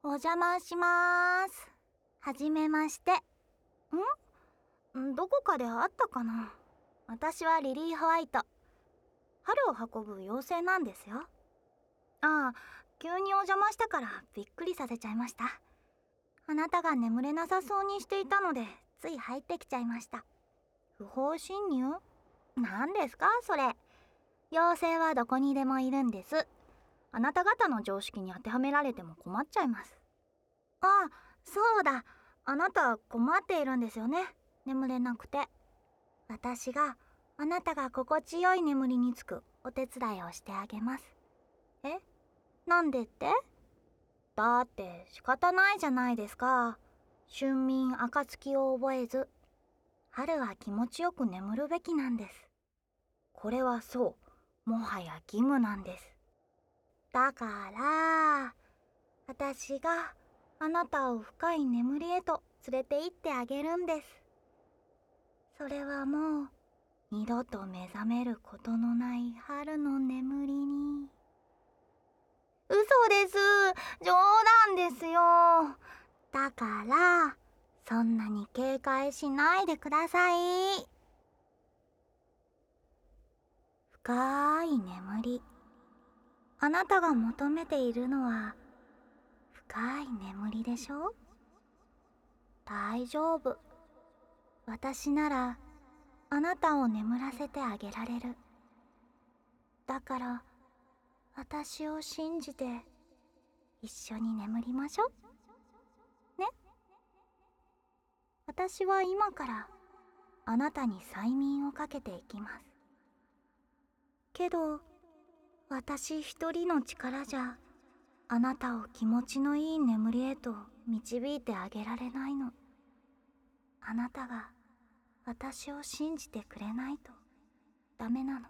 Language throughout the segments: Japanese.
お邪魔しまーす。はじめまして。どこかで会ったかな。私はリリー・ホワイト。春を運ぶ妖精なんですよ。ああ、急にお邪魔したからびっくりさせちゃいました。あなたが眠れなさそうにしていたのでつい入ってきちゃいました。不法侵入？何ですかそれ。妖精はどこにでもいるんです。あなた方の常識に当てはめられても困っちゃいます。ああ、そうだ。あなた困っているんですよね。眠れなくて。私があなたが心地よい眠りにつくお手伝いをしてあげます。え？なんでって？だって仕方ないじゃないですか。春眠暁を覚えず。春は気持ちよく眠るべきなんです。これはそう、もはや義務なんです。だから私があなたを深い眠りへと連れて行ってあげるんです。それはもう二度と目覚めることのない春の眠りに。嘘です。冗談ですよ。だからそんなに警戒しないでください。深い眠り。あなたが求めているのは深い眠りでしょ？大丈夫。私ならあなたを眠らせてあげられる。だから私を信じて一緒に眠りましょ。ね。私は今からあなたに催眠をかけていきます。けど私一人の力じゃあなたを気持ちのいい眠りへと導いてあげられないの。あなたが私を信じてくれないとダメなの。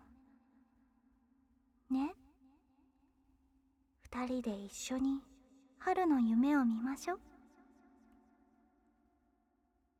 ね。二人で一緒に春の夢を見ましょう。